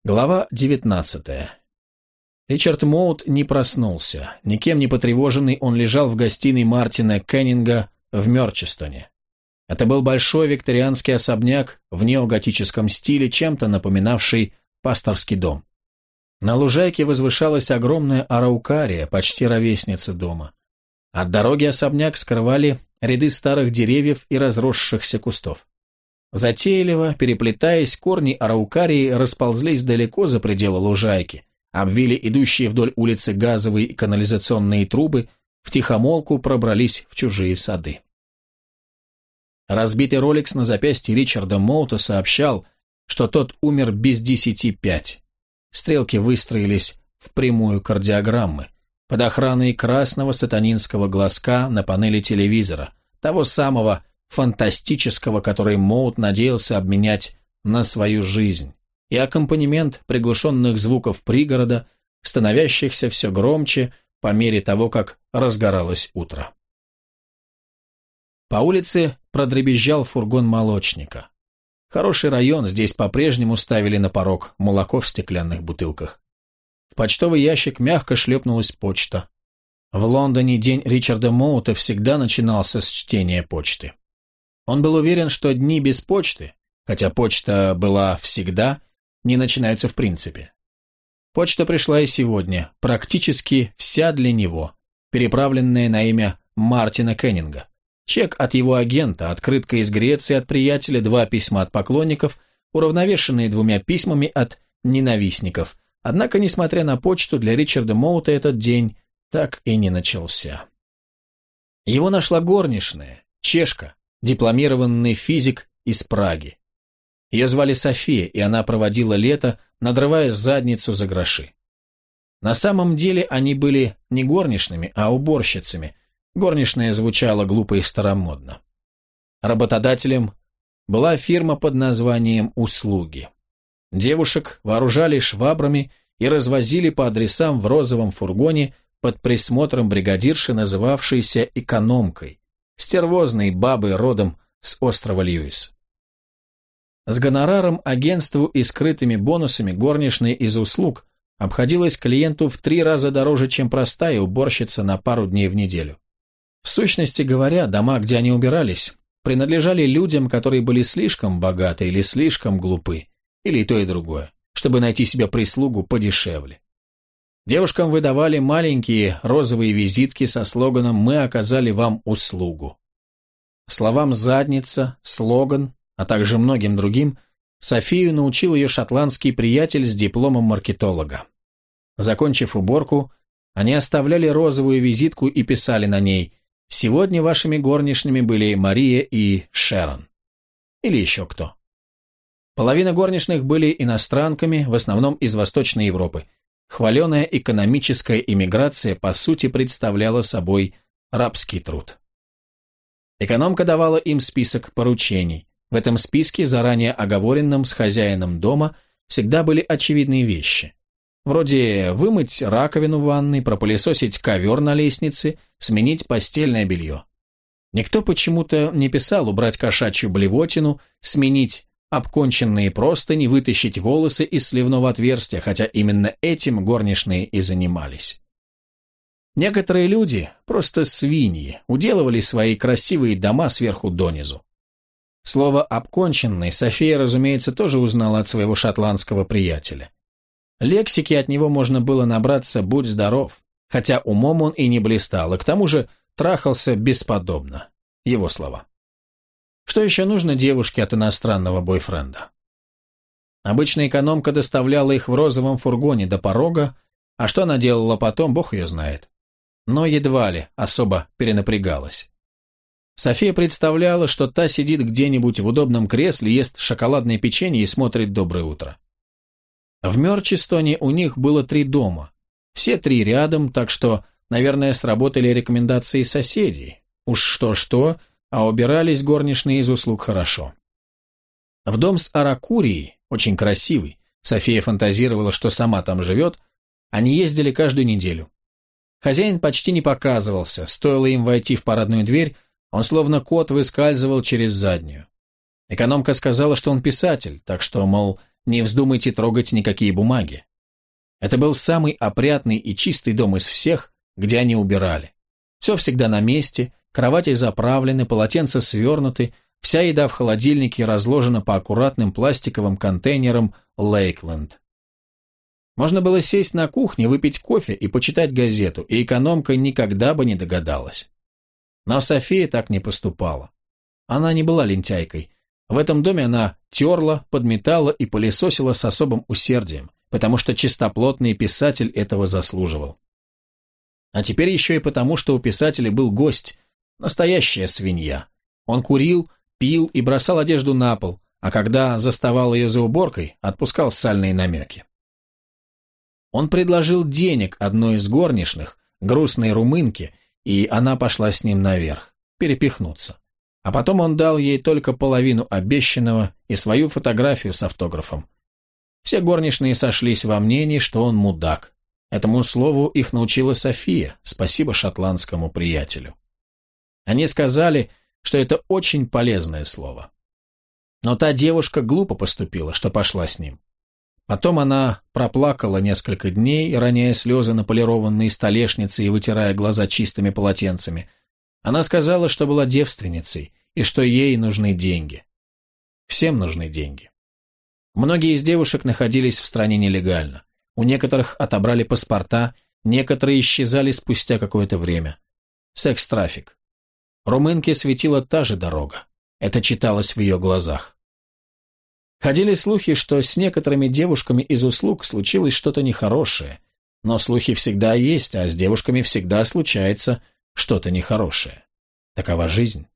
Глава 19. Ричард Моут не проснулся. Никем не потревоженный, он лежал в гостиной Мартина Кеннинга в Мёрчистоне. Это был большой викторианский особняк в неоготическом стиле, чем-то напоминавший пасторский дом. На лужайке возвышалась огромная араукария, почти ровесница дома. От дороги особняк скрывали ряды старых деревьев и разросшихся кустов. Затейливо, переплетаясь, корни араукарии расползлись далеко за пределы лужайки, обвили идущие вдоль улицы газовые и канализационные трубы, втихомолку пробрались в чужие сады. Разбитый роликс на запястье Ричарда Моута сообщал, что тот умер без 10:05. Стрелки выстроились в прямую кардиограммы, под охраной красного сатанинского глазка на панели телевизора, того самого фантастического, который Моут надеялся обменять на свою жизнь, и аккомпанемент приглушенных звуков пригорода, становящихся все громче по мере того, как разгоралось утро. По улице продребезжал фургон молочника. Хороший район, здесь по-прежнему ставили на порог молоко в стеклянных бутылках. В почтовый ящик мягко шлепнулась почта. В Лондоне день Ричарда Моута всегда начинался с чтения почты. Он был уверен, что дни без почты, хотя почта была всегда, не начинаются в принципе. Почта пришла и сегодня, практически вся для него, переправленная на имя Мартина Кеннинга. Чек от его агента, открытка из Греции от приятеля, 2 письма от поклонников, уравновешенные 2 письмами от ненавистников. Однако, несмотря на почту, для Ричарда Моута этот день так и не начался. Его нашла горничная, чешка, дипломированный физик из Праги. Ее звали София, и она проводила лето, надрывая задницу за гроши. На самом деле они были не горничными, а уборщицами. Горничная звучала глупо и старомодно. Работодателем была фирма под названием «Услуги». Девушек вооружали швабрами и развозили по адресам в розовом фургоне под присмотром бригадирши, называвшейся экономкой, стервозной бабой родом с острова Льюис. С гонораром, агентству и скрытыми бонусами горничная из услуг обходилась клиенту в 3 раза дороже, чем простая уборщица на пару дней в неделю. В сущности говоря, дома, где они убирались, принадлежали людям, которые были слишком богаты или слишком глупы, или и то, и другое, чтобы найти себе прислугу подешевле. Девушкам выдавали маленькие розовые визитки со слоганом «Мы оказали вам услугу». Словам «задница», «слоган», а также многим другим, Софию научил ее шотландский приятель с дипломом маркетолога. Закончив уборку, они оставляли розовую визитку и писали на ней «Сегодня вашими горничными были Мария и Шерон». Или еще кто. Половина горничных были иностранками, в основном из Восточной Европы. Хваленая экономическая иммиграция по сути представляла собой рабский труд. Экономка давала им список поручений. В этом списке, заранее оговоренном с хозяином дома, всегда были очевидные вещи. Вроде вымыть раковину в ванной, пропылесосить ковер на лестнице, сменить постельное белье. Никто почему-то не писал убрать кошачью блевотину, сменить обконченные простыни, вытащить волосы из сливного отверстия, хотя именно этим горничные и занимались. Некоторые люди, просто свиньи, уделывали свои красивые дома сверху донизу. Слово «обконченный» София, разумеется, тоже узнала от своего шотландского приятеля. Лексики от него можно было набраться «будь здоров», хотя умом он и не блистал, и к тому же трахался бесподобно. Его слова. Что еще нужно девушке от иностранного бойфренда? Обычно экономка доставляла их в розовом фургоне до порога, а что она делала потом, бог ее знает. Но едва ли особо перенапрягалась. София представляла, что та сидит где-нибудь в удобном кресле, ест шоколадное печенье и смотрит «Доброе утро». В Мёрчистоне у них было 3 дома. Все 3 рядом, так что, наверное, сработали рекомендации соседей. Уж что-что, а убирались горничные из услуг хорошо. В дом с Аракурией, очень красивый, София фантазировала, что сама там живет, они ездили каждую неделю. Хозяин почти не показывался, стоило им войти в парадную дверь, он словно кот выскальзывал через заднюю. Экономка сказала, что он писатель, так что, мол, не вздумайте трогать никакие бумаги. Это был самый опрятный и чистый дом из всех, где они убирали. Все всегда на месте, кровати заправлены, полотенца свернуты, вся еда в холодильнике разложена по аккуратным пластиковым контейнерам Лейкленд. Можно было сесть на кухне, выпить кофе и почитать газету, и экономка никогда бы не догадалась. Но София так не поступала. Она не была лентяйкой. В этом доме она терла, подметала и пылесосила с особым усердием, потому что чистоплотный писатель этого заслуживал. А теперь еще и потому, что у писателя был гость, настоящая свинья. Он курил, пил и бросал одежду на пол, а когда заставал ее за уборкой, отпускал сальные намеки. Он предложил денег одной из горничных, грустной румынке, и она пошла с ним наверх, перепихнуться. А потом он дал ей только половину обещанного и свою фотографию с автографом. Все горничные сошлись во мнении, что он мудак. Этому слову их научила София, спасибо шотландскому приятелю. Они сказали, что это очень полезное слово. Но та девушка глупо поступила, что пошла с ним. Потом она проплакала несколько дней, роняя слезы на полированные столешницы и вытирая глаза чистыми полотенцами. Она сказала, что была девственницей и что ей нужны деньги. Всем нужны деньги. Многие из девушек находились в стране нелегально. У некоторых отобрали паспорта, некоторые исчезали спустя какое-то время. Секс-трафик. Румынке светила та же дорога. Это читалось в ее глазах. Ходили слухи, что с некоторыми девушками из услуг случилось что-то нехорошее. Но слухи всегда есть, а с девушками всегда случается что-то нехорошее. Такова жизнь.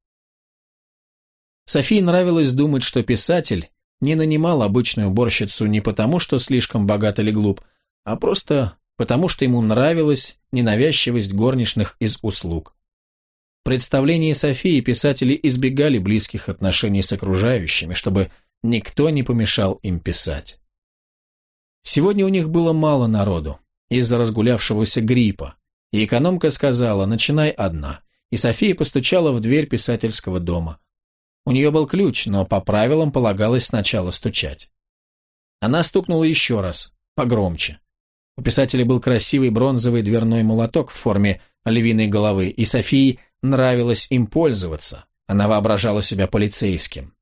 Софии нравилось думать, что писатель не нанимал обычную уборщицу не потому, что слишком богат или глуп, а просто потому, что ему нравилась ненавязчивость горничных из услуг. В представлении Софии писатели избегали близких отношений с окружающими, чтобы никто не помешал им писать. Сегодня у них было мало народу из-за разгулявшегося гриппа, и экономка сказала: «Начинай одна», и София постучала в дверь писательского дома. У нее был ключ, но по правилам полагалось сначала стучать. Она стукнула еще раз, погромче. У писателя был красивый бронзовый дверной молоток в форме львиной головы, и Софии нравилось им пользоваться. Она воображала себя полицейским.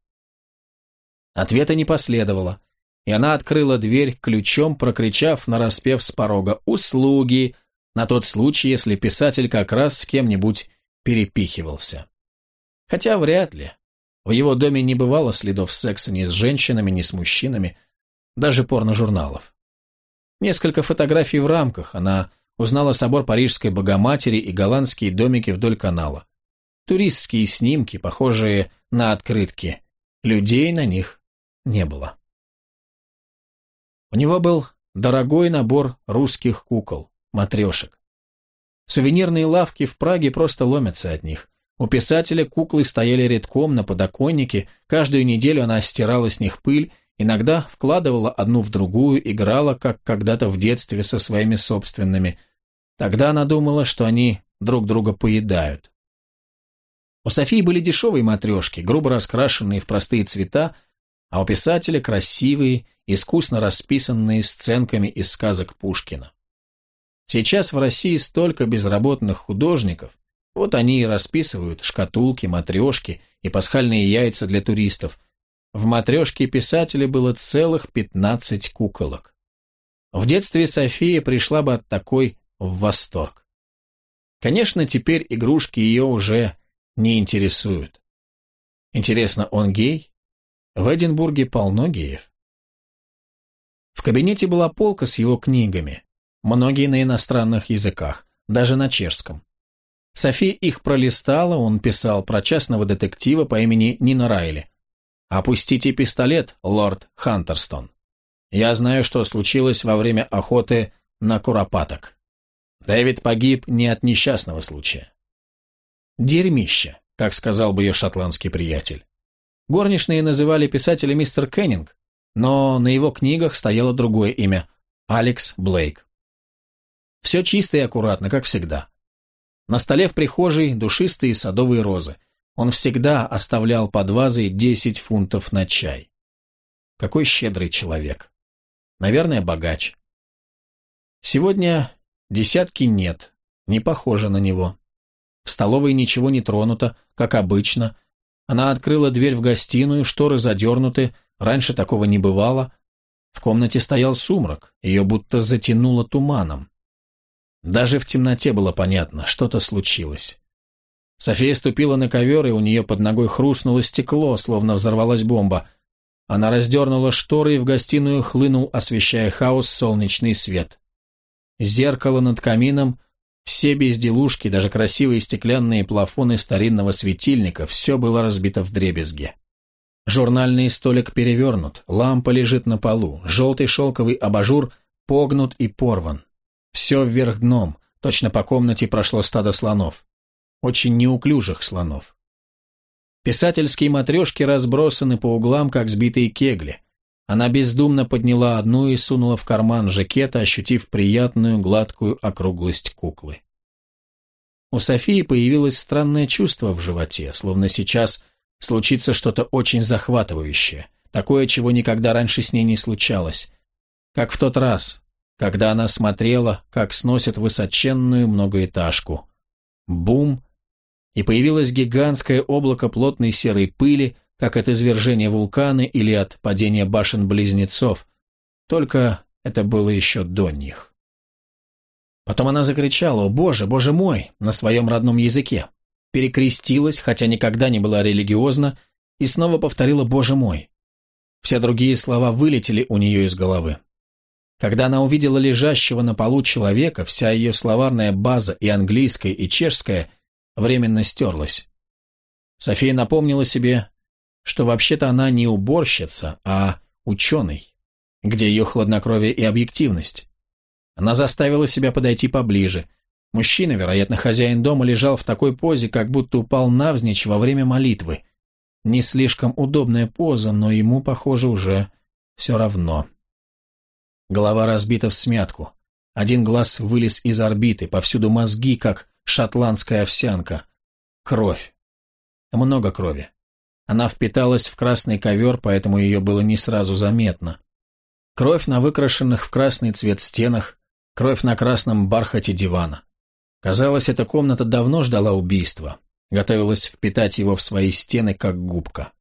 Ответа не последовало, и она открыла дверь ключом, прокричав нараспев с порога «Услуги!», на тот случай, если писатель как раз с кем-нибудь перепихивался. Хотя вряд ли. В его доме не бывало следов секса ни с женщинами, ни с мужчинами, даже порножурналов. Несколько фотографий в рамках, она узнала собор Парижской Богоматери и голландские домики вдоль канала. Туристские снимки, похожие на открытки. Людей на них не было. У него был дорогой набор русских кукол, матрешек. Сувенирные лавки в Праге просто ломятся от них. У писателя куклы стояли редком на подоконнике, каждую неделю она стирала с них пыль, иногда вкладывала одну в другую, играла, как когда-то в детстве со своими собственными. Тогда она думала, что они друг друга поедают. У Софии были дешевые матрешки, грубо раскрашенные в простые цвета, а у писателя красивые, искусно расписанные сценками из сказок Пушкина. Сейчас в России столько безработных художников, вот они и расписывают шкатулки, матрешки и пасхальные яйца для туристов. В матрешке писателя было целых 15 куколок. В детстве София пришла бы от такой в восторг. Конечно, теперь игрушки ее уже не интересуют. Интересно, он гей? В Эдинбурге полно геев. В кабинете была полка с его книгами, многие на иностранных языках, даже на чешском. София их пролистала, он писал про частного детектива по имени Нина Райли. «Опустите пистолет, лорд Хантерстон. Я знаю, что случилось во время охоты на куропаток. Дэвид погиб не от несчастного случая». «Дерьмище», как сказал бы ее шотландский приятель. Горничные называли писателя мистер Кеннинг, но на его книгах стояло другое имя – Алекс Блейк. Все чисто и аккуратно, как всегда. На столе в прихожей душистые садовые розы. Он всегда оставлял под вазой 10 фунтов на чай. Какой щедрый человек. Наверное, богач. Сегодня десятки нет, не похоже на него. В столовой ничего не тронуто, как обычно. Она открыла дверь в гостиную, шторы задернуты, раньше такого не бывало. В комнате стоял сумрак, ее будто затянуло туманом. Даже в темноте было понятно, что-то случилось. София ступила на ковер, и у нее под ногой хрустнуло стекло, словно взорвалась бомба. Она раздернула шторы, и в гостиную хлынул, освещая хаос, солнечный свет. Зеркало над камином, все безделушки, даже красивые стеклянные плафоны старинного светильника, все было разбито вдребезги. Журнальный столик перевернут, лампа лежит на полу, желтый шелковый абажур погнут и порван. Все вверх дном, точно по комнате прошло стадо слонов. Очень неуклюжих слонов. Писательские матрешки разбросаны по углам, как сбитые кегли. Она бездумно подняла одну и сунула в карман жакета, ощутив приятную гладкую округлость куклы. У Софии появилось странное чувство в животе, словно сейчас случится что-то очень захватывающее, такое, чего никогда раньше с ней не случалось, как в тот раз, когда она смотрела, как сносят высоченную многоэтажку. Бум! И появилось гигантское облако плотной серой пыли, как от извержения вулкана или от падения башен-близнецов, только это было еще до них. Потом она закричала: «О Боже, Боже мой!» на своем родном языке, перекрестилась, хотя никогда не была религиозна, и снова повторила «Боже мой!». Все другие слова вылетели у нее из головы. Когда она увидела лежащего на полу человека, вся ее словарная база, и английская, и чешская, временно стерлась. София напомнила себе, что вообще-то она не уборщица, а ученый, где ее хладнокровие и объективность. Она заставила себя подойти поближе. Мужчина, вероятно, хозяин дома, лежал в такой позе, как будто упал навзничь во время молитвы. Не слишком удобная поза, но ему, похоже, уже все равно. Голова разбита всмятку. Один глаз вылез из орбиты, повсюду мозги, как шотландская овсянка. Кровь. Много крови. Она впиталась в красный ковер, поэтому ее было не сразу заметно. Кровь на выкрашенных в красный цвет стенах, кровь на красном бархате дивана. Казалось, эта комната давно ждала убийства, готовилась впитать его в свои стены, как губка.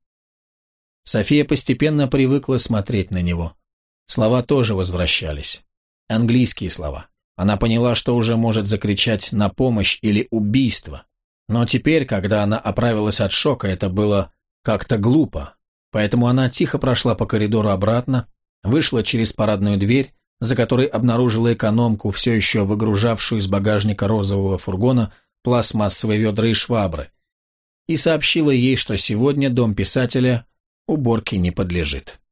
София постепенно привыкла смотреть на него. Слова тоже возвращались. Английские слова. Она поняла, что уже может закричать на помощь или убийство. Но теперь, когда она оправилась от шока, это было как-то глупо. Поэтому она тихо прошла по коридору обратно, вышла через парадную дверь, за которой обнаружила экономку, все еще выгружавшую из багажника розового фургона пластмассовые ведра и швабры, и сообщила ей, что сегодня дом писателя уборке не подлежит.